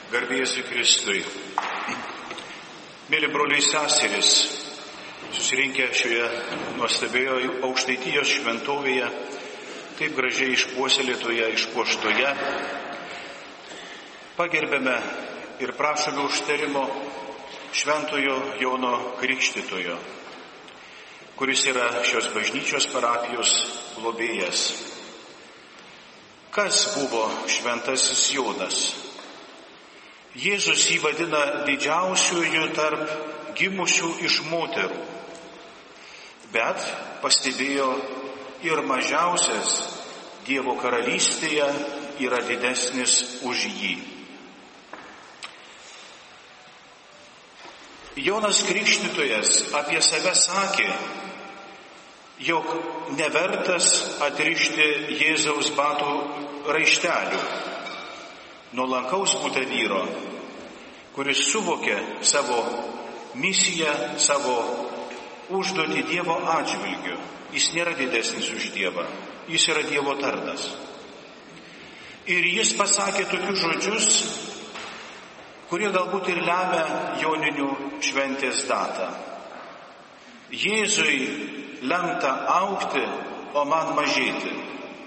Garbė Jėzui Kristui. Mėly broliai seserys, susirinkę šioje nuostabioje Aukštaitijos šventovėje, taip gražiai išpuoselėtoje, išpuoštoje, pagerbėme ir prašome užtarimo Šventojo Jono Krikštytojo, kuris yra šios bažnyčios parapijos globėjas. Kas buvo šventasis Jonas? Jėzus jį vadina didžiausiųjų tarp gimusių iš moterų, bet pastebėjo ir mažiausias Dievo karalystėje yra didesnis už jį. Jonas Krikštytojas apie save sakė, jog nevertas atrišti Jėzaus batų raištelių, nuolankaus būta vyro, kuris suvokė savo misiją, savo užduotį Dievo atžvilgiu. Jis nėra didesnis už Dievą, jis yra Dievo tarnas. Ir jis pasakė tokius žodžius, kurie galbūt ir lemia Joninių šventės datą. Jėzui lemta augti, o man mažėti.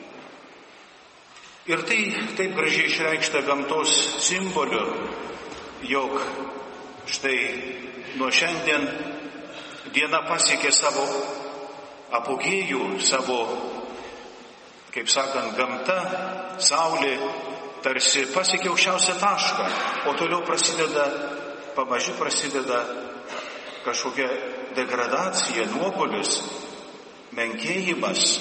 Ir tai taip gražiai išreikšta gamtos simboliu, jog štai nuo šiandien diena pasiekė savo apogėjų, savo, kaip sakant, gamta, saulė tarsi pasiekė aukščiausią tašką, o toliau pamaži prasideda kažkokia degradacija, nuopuolis, menkėjimas.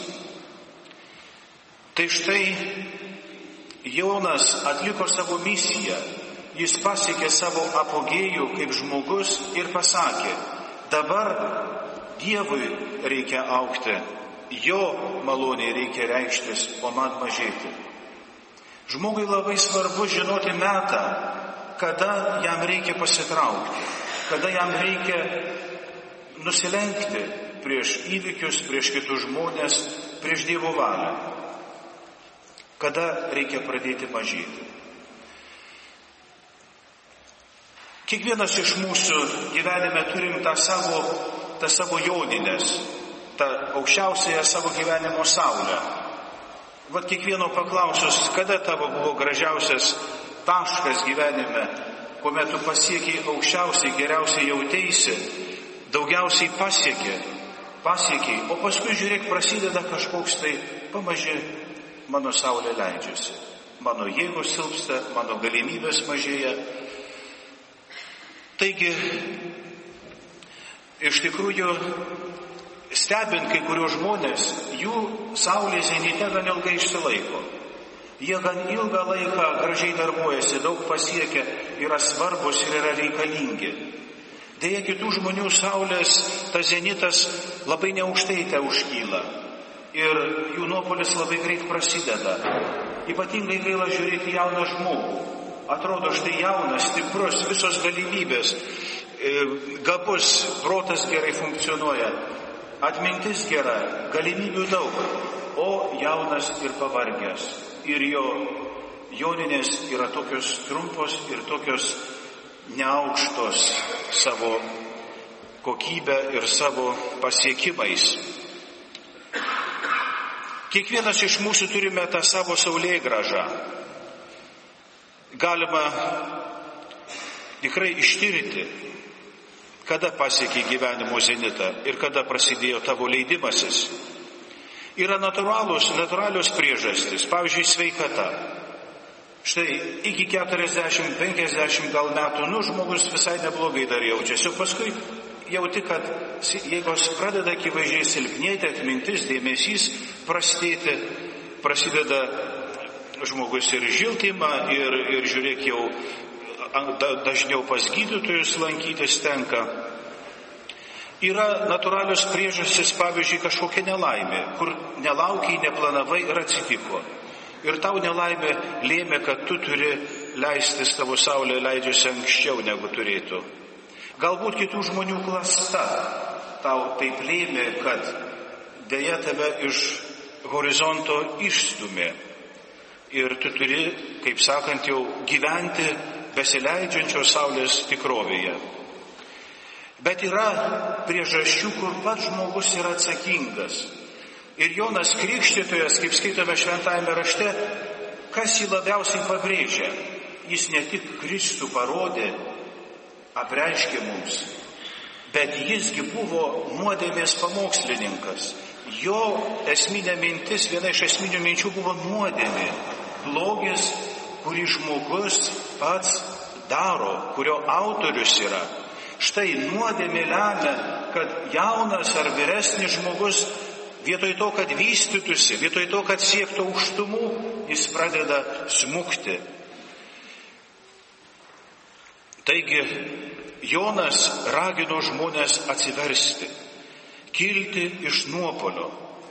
Tai štai Jonas atliko savo misiją, jis pasiekė savo apogėjų kaip žmogus ir pasakė, dabar Dievui reikia augti, jo maloniai reikia reikštis, o man mažėti. Žmogui labai svarbu žinoti metą, kada jam reikia pasitraukti, kada jam reikia nusilenkti prieš įvykius, prieš kitus žmonės, prieš Dievo valią. Kada reikia pradėti mažėti. Kiekvienas iš mūsų gyvenime turim tą savo joninės, tą aukščiausiąją savo gyvenimo saulę. Vat kiekvieno paklausus, kada tavo buvo gražiausias taškas gyvenime, kuomet tu pasiekiai aukščiausiai, geriausiai jauteisi, daugiausiai pasiekiai, o paskui žiūrėk, prasideda kažkoks tai pamaži. Mano saulė leidžiasi, mano jėgos silpsta, mano galimybės mažėja. Taigi, iš tikrųjų, stebint kai kurios žmonės, jų saulė zenite gan ilgai išsilaiko. Jie gan ilgą laiką gražiai darbuojasi, daug pasiekia, yra svarbus ir yra reikalingi. Deja, kitų žmonių saulės tas zenitas labai neaukštai te užkyla. Ir jų nuopuolis labai greit prasideda. Ypatingai gaila žiūrėti jauną žmogų. Atrodo, štai jaunas, stiprus, visos galimybės, gabus, protas gerai funkcionuoja, atmintis gera, galimybių daug, o jaunas ir pavargęs. Ir jo joninės yra tokios trumpos ir tokios neaukštos savo kokybę ir savo pasiekimais. Kiekvienas iš mūsų turime tą savo saulėgrąžą. Galima tikrai ištirti, kada pasiekė gyvenimo zenitą ir kada prasidėjo tavo leidimasis. Yra natūralios priežastys, pavyzdžiui, sveikata. Štai iki 40-50 gal metų, žmogus visai neblogai dar jaučiasi, o paskui jauti, kad jėgos pradeda akivaizdžiai silpnėti, atmintis, dėmesys prastėti, prasideda žmogus ir žiltimą, ir žiūrėk, jau dažniau pas gydytojus lankytis tenka. Yra natūralios priežastys, pavyzdžiui, kažkokia nelaimė, kur nelaukiai, neplanavai ir atsitiko. Ir tau nelaimė lėmė, kad tu turi leistis, tavo saulė leidžiasi anksčiau negu turėtų. Galbūt kitų žmonių klasta tau taip lėmė, kad dėja tave iš horizonto išstumė. Ir tu turi, kaip sakant, jau gyventi besileidžiančios saulės tikrovėje. Bet yra priežasčių, kur pats žmogus yra atsakingas. Ir Jonas Krikštytojas, kaip skaitome šventajame rašte, kas jį labiausiai pabrėžia? Jis ne tik Kristų parodė, apreiškė mums, bet jisgi buvo nuodėmės pamokslininkas. Jo esminė mintis, viena iš esminių minčių buvo nuodėmė, blogis, kurį žmogus pats daro, kurio autorius yra. Štai nuodėmė lemia, kad jaunas ar vyresnis žmogus vietoj to, kad vystytųsi, vietoj to, kad siektų aukštumų, jis pradeda smukti. Taigi Jonas ragino žmonės atsiversti, kilti iš nuopuolio.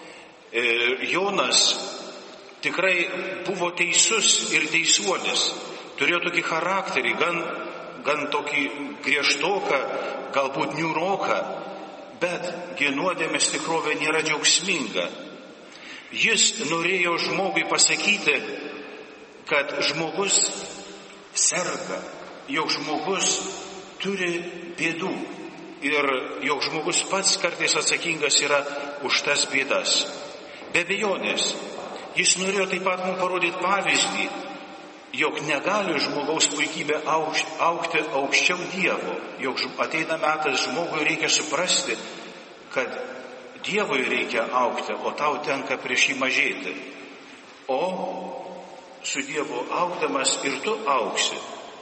Jonas tikrai buvo teisus ir teisuolis, turėjo tokį charakterį, gan tokį griežtoką, galbūt niūroką, bet nuodėmės tikrovė nėra džiaugsminga. Jis norėjo žmogui pasakyti, kad žmogus serga, jog žmogus turi bėdų ir jog žmogus pats kartais atsakingas yra už tas bėdas. Be abejonės, jis norėjo taip pat mums parodyti pavyzdį, jog negali žmogaus puikybė augti aukščiau Dievo, jog ateina metas žmogui reikia suprasti, kad Dievui reikia augti, o tau tenka prieš jį mažėti. O su Dievu augdamas ir tu augsi.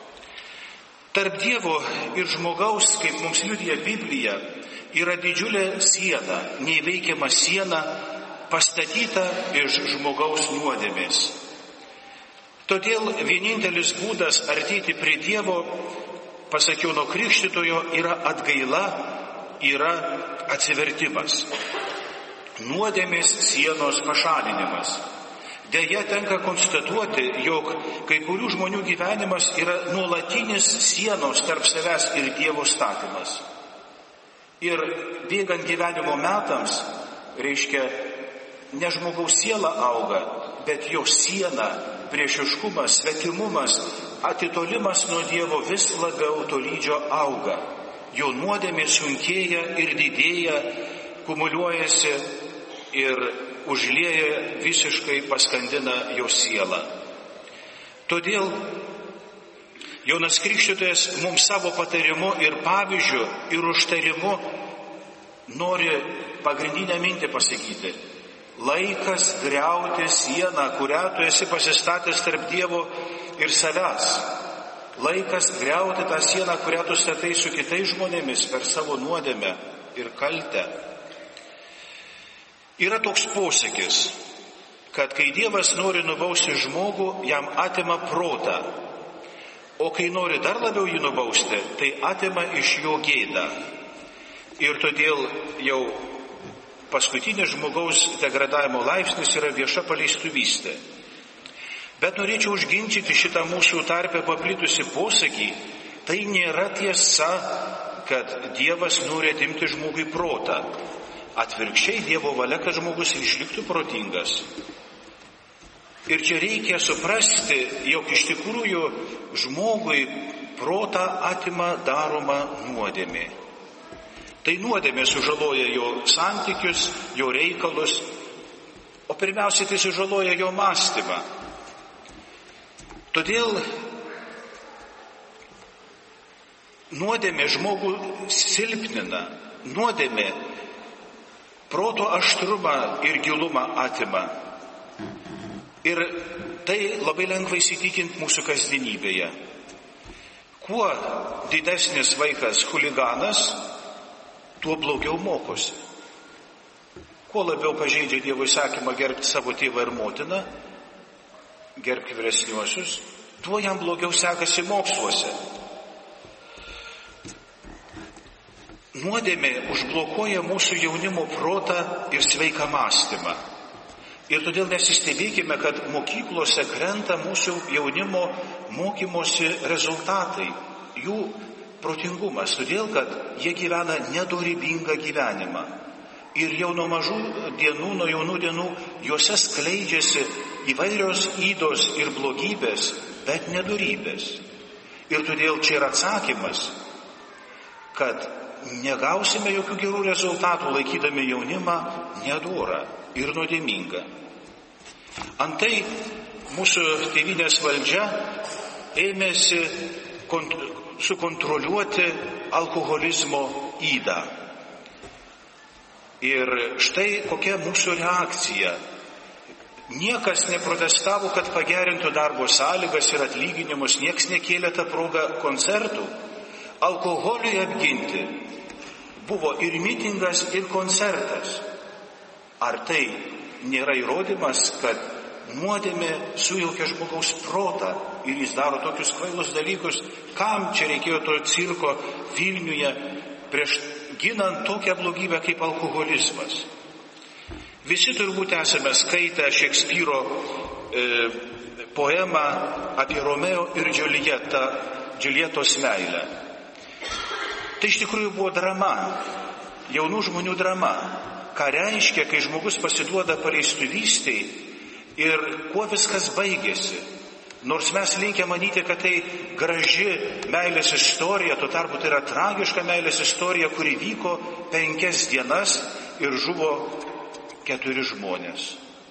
Tarp Dievo ir žmogaus, kaip mums liudija Biblija, yra didžiulė siena, neįveikiama siena, pastatyta iš žmogaus nuodėmės. Todėl vienintelis būdas artėti prie Dievo, pasak Jono Krikštytojo, yra atgaila, yra atsivertimas. Nuodėmės sienos pašalinimas. Deja, tenka konstatuoti, jog kai kurių žmonių gyvenimas yra nuolatinis sienos tarp savęs ir Dievo statymas. Ir bėgant gyvenimo metams, reiškia, ne žmogaus siela auga, bet jo siena, priešiškumas, svetimumas, atitolimas nuo Dievo vis labiau tolydžio auga. Jo nuodėmė sunkėja ir didėja, kumuliuojasi ir užlieja, visiškai paskandina jo sielą. Todėl Jonas Krikštytojas mums savo patarimu ir pavyzdžiu ir užtarimu nori pagrindinę mintį pasakyti. Laikas griauti sieną, kurią tu esi pasistatęs tarp Dievo ir savęs. Laikas griauti tą sieną, kurią tu statai su kitais žmonėmis per savo nuodėmę ir kaltę. Yra toks posakis, kad kai Dievas nori nubausti žmogų, jam atima protą, o kai nori dar labiau jį nubausti, tai atima iš jo gėdą. Ir todėl jau paskutinis žmogaus degradavimo laipsnis yra vieša paleistuvystė. Bet norėčiau užginčyti šitą mūsų tarpę paplitusi posakį, tai nėra tiesa, kad Dievas nori atimti žmogui protą. Atvirkščiai Dievo valia, kad žmogus išliktų protingas. Ir čia reikia suprasti, jog iš tikrųjų žmogui protą atima daroma nuodėmė. Tai nuodėmė sužaloja jo santykius, jo reikalus, o pirmiausiai tai sužaloja jo mąstymą. Todėl nuodėmė žmogų silpnina, nuodėmė proto aštrumą ir gilumą atima. Ir tai labai lengva įsitikinti mūsų kasdienybėje. Kuo didesnis vaikas chuliganas, tuo blogiau mokosi. Kuo labiau pažeidžia Dievo įsakymą gerbti savo tėvą ir motiną, gerbti vyresniuosius, tuo jam blogiau sekasi moksluose. Nuodėmė užblokuoja mūsų jaunimo protą ir sveiką mąstymą. Ir todėl nesistebėkime, kad mokyklose krenta mūsų jaunimo mokymosi rezultatai, jų protingumas, todėl kad jie gyvena nedorybingą gyvenimą. Ir jau nuo mažų dienų, nuo jaunų dienų, juose skleidžiasi įvairios ydos ir blogybės, bet nedorybės. Ir todėl čia yra atsakymas, kad negausime jokių gerų rezultatų laikydami jaunimą nedorą ir nuodėmingą. Antai mūsų tėvynės valdžia ėmėsi sukontroliuoti alkoholizmo ydą. Ir štai kokia mūsų reakcija. Niekas neprotestavo, kad pagerintų darbo sąlygas ir atlyginimus, nieks nekėlė tą progą koncertų. Alkoholiui apginti buvo ir mitingas, ir koncertas. Ar tai nėra įrodymas, kad nuodėmė sujaukia žmogaus protą ir jis daro tokius kvailus dalykus? Kam čia reikėjo to cirko Vilniuje prieš ginant tokią blogybę kaip alkoholizmas? Visi turbūt esame skaitę Šekspyro poemą apie Romeo ir Džiuljetos meilę. Tai iš tikrųjų buvo drama, jaunų žmonių drama. Ką reiškia, kai žmogus pasiduoda paleistuvystei ir kuo viskas baigėsi. Nors mes linkę manyti, kad tai graži meilės istorija, tuo tarpu tai yra tragiška meilės istorija, kuri vyko 5 dienas ir žuvo 4 žmonės.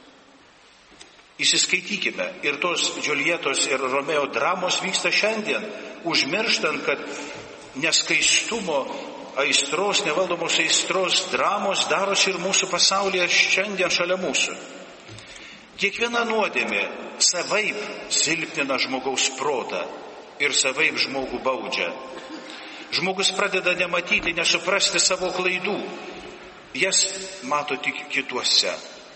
Įsiskaitykime, ir tos Džiuljetos ir Romeo dramos vyksta šiandien, užmirštant, kad neskaistumo, aistros, nevaldomos aistros dramos darosi ir mūsų pasaulyje šiandien šalia mūsų. Kiekviena nuodėmė savaip silpnina žmogaus protą ir savaip žmogų baudžia. Žmogus pradeda nematyti, nesuprasti savo klaidų. Jas mato tik kituose.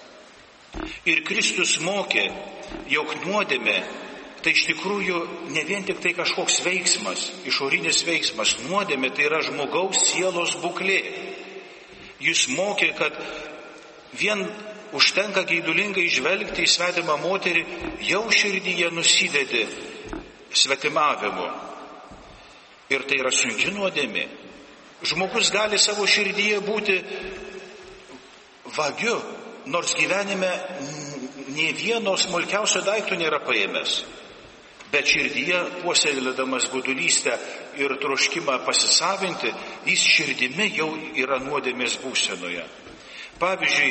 Ir Kristus mokė, jog nuodėmė tai iš tikrųjų ne vien tik tai kažkoks veiksmas, išorinis veiksmas. Nuodėmė tai yra žmogaus sielos būklė. Jis mokė, kad vien užtenka geidulingai žvelgti į svetimą moterį, jau širdyje nusidedi svetimavimu. Ir tai yra sunki nuodėmė. Žmogus gali savo širdyje būti vagiu, nors gyvenime nė vieno smulkiausio daikto nėra paėmęs. Bet širdyje, puoselėdamas godulystę ir troškimą pasisavinti, jis širdimi jau yra nuodėmės būsenoje. Pavyzdžiui,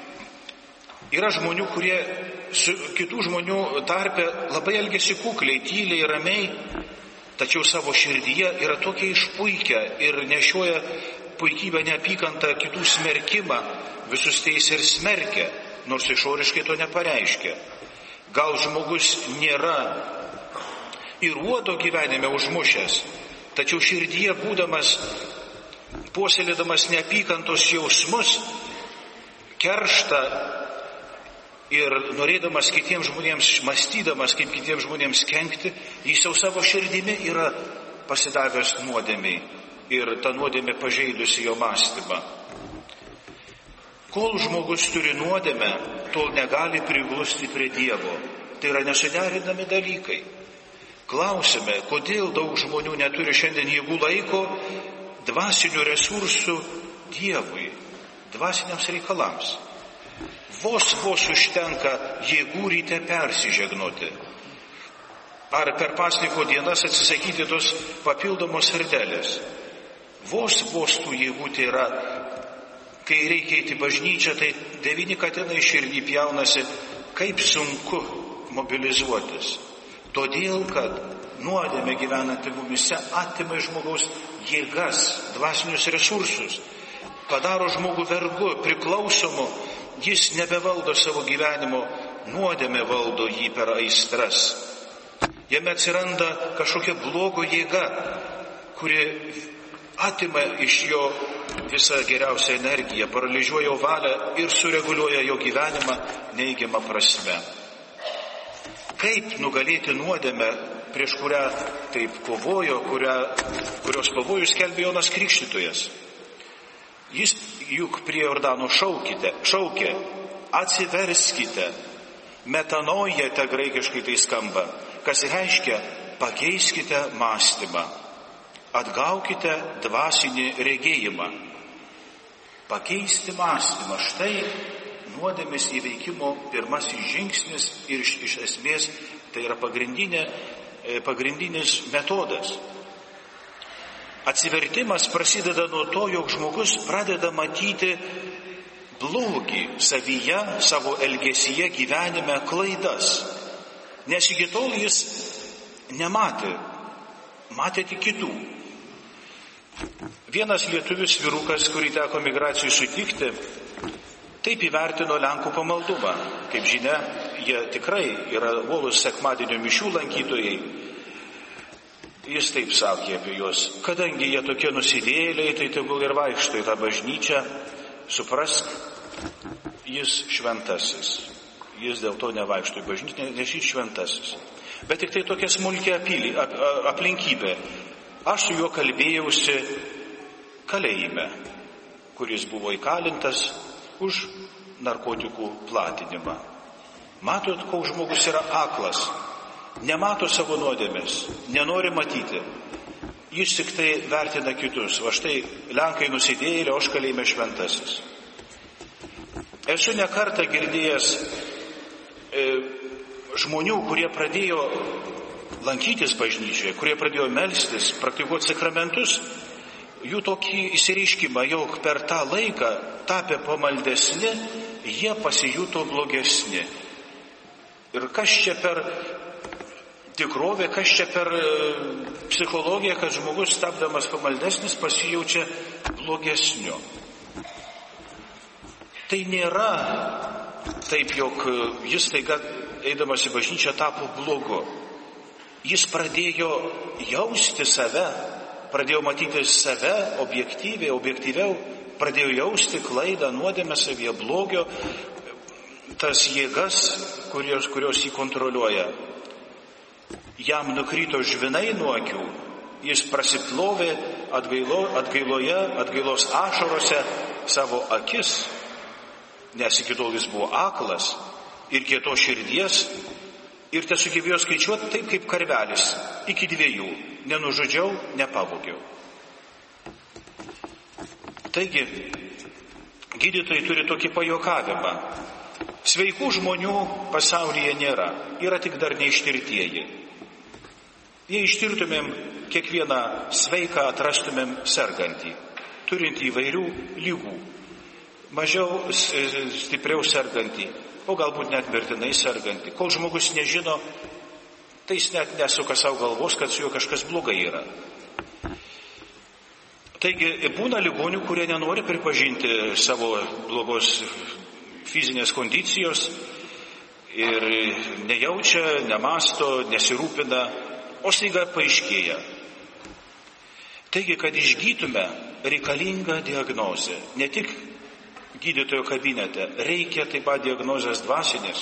yra žmonių, kurie su kitų žmonių tarpe labai elgiasi kukliai, tyliai, ramiai, tačiau savo širdyje yra tokia išpuikę ir nešioja puikybę, neapykantą, kitų smerkimą, visus teisia ir smerkia, nors išoriškai to nepareiškia. Gal žmogus nėra ir uodo gyvenime užmušęs, tačiau širdyje būdamas, puoselėdamas neapykantos jausmus, kerštą ir norėdamas kitiems žmonėms, mąstydamas, kaip kitiems žmonėms kenkti, jis jau savo širdimi yra pasidavęs nuodėmiai ir ta nuodėmė pažeidusi jo mąstymą. Kol žmogus turi nuodėmę, tol negali priglusti prie Dievo. Tai yra nesuderinami dalykai. Klausime, kodėl daug žmonių neturi šiandien jėgų laiko dvasinių resursų Dievui, dvasiniams reikalams. Vos užtenka jėgų ryte persižegnoti. Ar per pasniko dienas atsisakyti tos papildomos sardelės. Vos tų jėgų tai yra. Kai reikia eiti bažnyčią, tai 9 katinai širdį pjaunasi, kaip sunku mobilizuotis. Todėl, kad nuodėmė gyvenanti mumise atima iš žmogaus jėgas, dvasinius resursus, padaro žmogų vergu, priklausomu, jis nebevaldo savo gyvenimo, nuodėmė valdo jį per aistras. Jame atsiranda kažkokia blogo jėga, kuri atima iš jo visą geriausią energiją, paralyžiuoja jo valią ir sureguliuoja jo gyvenimą neigiamą prasme. Kaip nugalėti nuodėmę, prieš kurią taip kovojo, kurios pavojus skelbė Jonas Krikštytojas? Jis juk prie Jordano šaukė, atsiverskite, metanojate graikiškai tai skamba, kas reiškia pakeiskite mąstymą, atgaukite dvasinį regėjimą. Pakeisti mąstymą, štai nuodėmės įveikimo pirmasis žingsnis ir iš esmės tai yra pagrindinė pagrindinis metodas. Atsivertimas prasideda nuo to, jog žmogus pradeda matyti blogį savyje, savo elgesyje, gyvenime, klaidas. Nes iki tol jis nematė, matė tik kitų. Vienas lietuvis vyrukas, kurį teko migracijai sutikti, taip įvertino Lenkų pamaldumą. Kaip žinia, jie tikrai yra uolūs sekmadienio mišių lankytojai. Jis taip sakė apie juos: kadangi jie tokie nusidėjėliai, tai tegul ir vaikšto į tą bažnyčią, suprask, jis šventasis. Jis dėl to nevaikšto į bažnyčią, nes jis šventasis. Bet tik tai tokia smulkia aplinkybė. Aš su juo kalbėjausi kalėjime, kuris buvo įkalintas už narkotikų platinimą. Matot, koks žmogus yra aklas, nemato savo nuodėmės, nenori matyti. Jis tik tai vertina kitus. Va štai Lenkai nusidėjėlė, o aš kalėjime šventasis. Esu ne kartą girdėjęs žmonių, kurie pradėjo lankytis bažnyčioje, kurie pradėjo melstis, praktikuoti sakramentus, jų tokį įsireiškimą, jog per tą laiką tapę pamaldesni, jie pasijuto blogesni. Ir kas čia per tikrovė, kas čia per psichologiją, kad žmogus tapdamas pamaldesnis pasijaučia blogesniu. Tai nėra taip, jog jis staiga eidamas į bažnyčią tapo blogu. Jis pradėjo jausti save, pradėjo matyti save objektyviau, pradėjo jausti klaidą, nuodėmę savyje, blogio, tas jėgas, kurios jį kontroliuoja. Jam nukrito žvinai nuo akių, jis prasiplovė atgailos ašarose savo akis, nes iki tol jis buvo aklas ir kieto širdies, ir tesugebėjo skaičiuoti taip kaip karvelis, iki 2, nenužudžiau, nepavogiau. Taigi, gydytojai turi tokį pajuokavimą. Sveikų žmonių pasaulyje nėra, yra tik dar neištirtieji. Jei ištirtumėm kiekvieną sveiką, atrastumėm sergantį, turintį įvairių lygų, mažiau stipriau sergantį, o galbūt net mirtinai sergantį. Kol žmogus nežino, tai jis net nesuka savo galvos, kad su juo kažkas blogai yra. Taigi būna ligonių, kurie nenori pripažinti savo blogos fizinės kondicijos ir nejaučia, nemasto, nesirūpina, o staiga paaiškėja. Taigi, kad išgytume, reikalinga diagnozė. Ne tik gydytojo kabinete, reikia taip pat diagnozės dvasinės.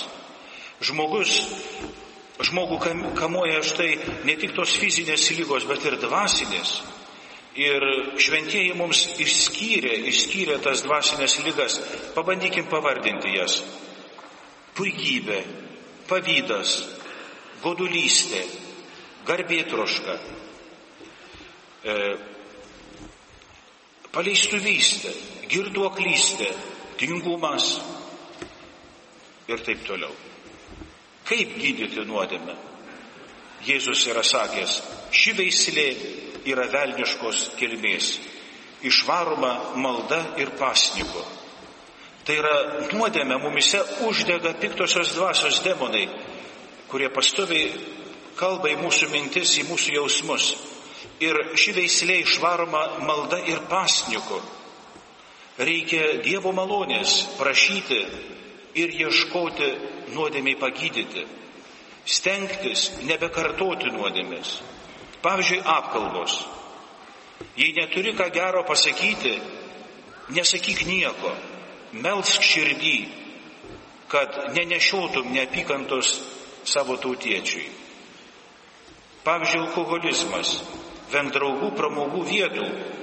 Žmogų kamuoja štai ne tik tos fizinės lygos, bet ir dvasinės. Ir šventieji mums išskyrė tas dvasinės lygas. Pabandykim pavardinti jas. Puikybė, pavydas, godulystė, garbėtroška, paleistuvystė, girtuoklystė, tingumas ir taip toliau. Kaip gydyti nuodėmę? Jėzus yra sakęs, ši veislė yra velniškos kilmės, išvaroma malda ir pasniku. Tai yra nuodėmė mumise uždega piktosios dvasios demonai, kurie pastoviai kalba į mūsų mintis, į mūsų jausmus. Ir ši veislė išvaroma malda ir pasniku. Reikia Dievo malonės prašyti ir ieškoti nuodėmei pagydyti. Stengtis nebekartoti nuodėmės. Pavyzdžiui, apkalbos. Jei neturi ką gero pasakyti, nesakyk nieko. Melsk širdį, kad nenešiotum neapykantos savo tautiečiui. Pavyzdžiui, alkoholizmas. Venk draugų pramogų vietų.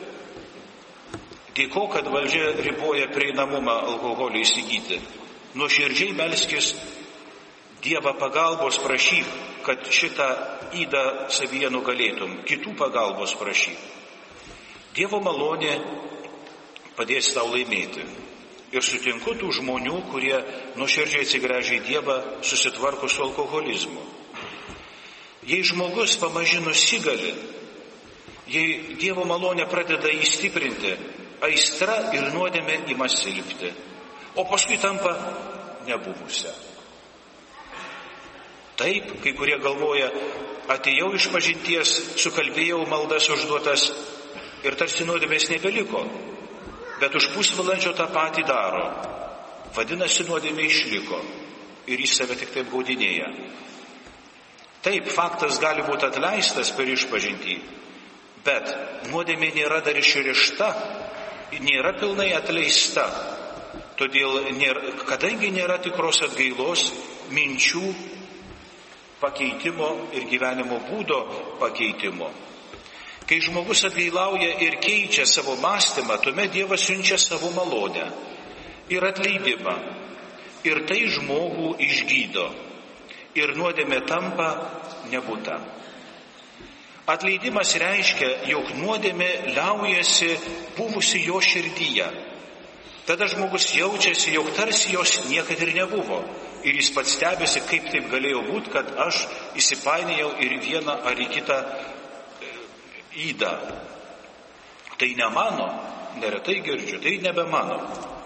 Dėko, kad valdžia riboja prieinamumą alkoholį įsigyti. Nuoširdžiai melskis Dievą pagalbos prašyk, kad šitą ydą savyje nugalėtum. Kitų pagalbos prašyk. Dievo malonė padės tau laimėti. Ir sutinku tų žmonių, kurie nuoširdžiai atsigręžia į Dievą, susitvarko su alkoholizmu. Jei žmogus pamaži nusigali, jei Dievo malonė pradeda jį stiprinti, aistra ir nuodėmė ima silpti, o paskui tampa nebuvusią. Taip, kai kurie galvoja, atėjau iš pažinties, sukalbėjau maldas užduotas ir tarsi nuodėmės nebeliko, bet už pusvalandžio tą patį daro. Vadinasi, nuodėmė išliko ir jis save tik taip gaudinėja. Taip, faktas gali būti atleistas per išpažintį, bet nuodėmė nėra dar išrišta, nėra pilnai atleista. Todėl, kadangi nėra tikros atgailos, minčių pakeitimo ir gyvenimo būdo pakeitimo. Kai žmogus atgailauja ir keičia savo mąstymą, tuomet Dievas siunčia savo malonę ir atleidimą. Ir tai žmogų išgydo. Ir nuodėmė tampa nebūta. Atleidimas reiškia, jog nuodėmė liaujasi buvusi jo širdyje. Tada žmogus jaučiasi, jog tarsi jos niekad ir nebuvo. Ir jis pats stebisi, kaip taip galėjo būti, kad aš įsipainėjau ir vieną ar į kitą ydą. Tai ne mano, neretai girdžiu, tai nebe mano.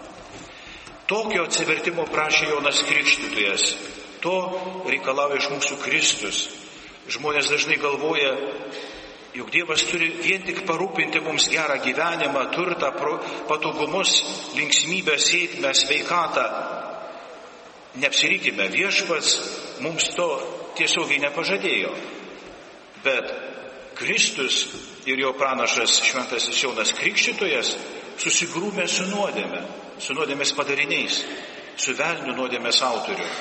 Tokio atsivertimo prašė Jonas Krikštytojas. To reikalauja iš mūsų Kristus. Žmonės dažnai galvoja, jog Dievas turi vien tik parūpinti mums gerą gyvenimą, turtą, patogumus, linksmybę, sėkmę, sveikatą. Neapsirikime, Viešpats mums to tiesiogiai nepažadėjo. Bet Kristus ir jo pranašas šventasis Jonas Krikštytojas susigrūmė su nuodėme, su nuodėmės padariniais, su velniu nuodėmės autoriu.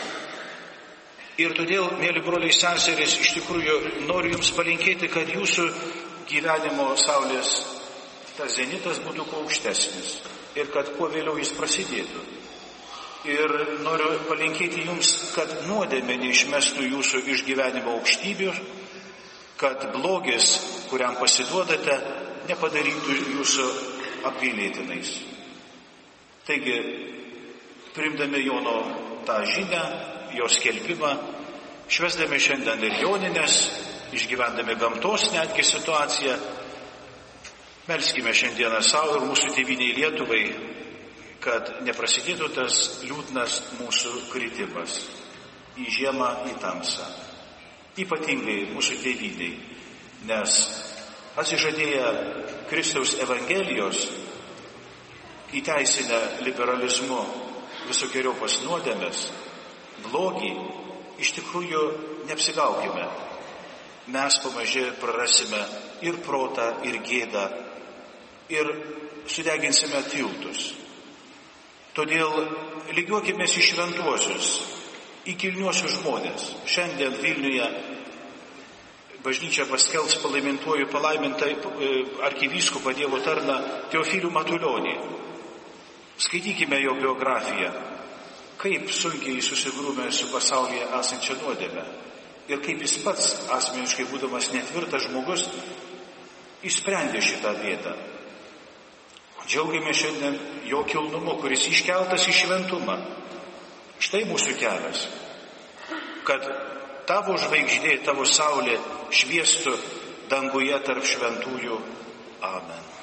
Ir todėl, mėly broliai seserys, iš tikrųjų noriu jums palinkėti, kad jūsų gyvenimo saulės tas zenitas būtų kuo aukštesnis ir kad kuo vėliau jis prasidėtų. Ir noriu palinkėti jums, kad nuodėmė neišmestų jūsų iš gyvenimo aukštybių, kad blogis, kuriam pasiduodate, nepadarytų jūsų apgailėtinais. Taigi, priimdami Jono tą žinią, jos skelbimą, švęsdami šiandien ir jonines, išgyvendami gamtos netgi situaciją, melskime šiandieną savo ir mūsų tėvynei Lietuvai, kad neprasidėtų tas liūdnas mūsų kritimas į žiemą, į tamsą. Ypatingai mūsų tėvynei, nes atsižadėję Kristaus Evangelijos įteisinę liberalizmu visokeriopos nuodėmes, blogį, iš tikrųjų neapsigaukime. Mes pamaži prarasime ir protą, ir gėdą, ir sudeginsime tiltus. Todėl lygiuokimės į šventuosius, į kilniuosius žmonės. Šiandien Vilniuje bažnyčia paskelbs palaimintą arkivyskupą Dievo tarną Teofilių Matulionį. Skaitykime jo biografiją. Kaip sunkiai jis susigrūmė su pasaulyje esančia nuodėme ir kaip jis pats, asmeniškai būdamas netvirtas žmogus, išsprendė šitą bėdą. Džiaugiame šiandien jo kilnumu, kuris iškeltas į šventumą. Štai mūsų kelias, kad tavo žvaigždė, tavo saulė šviestų danguje tarp šventųjų. Amen.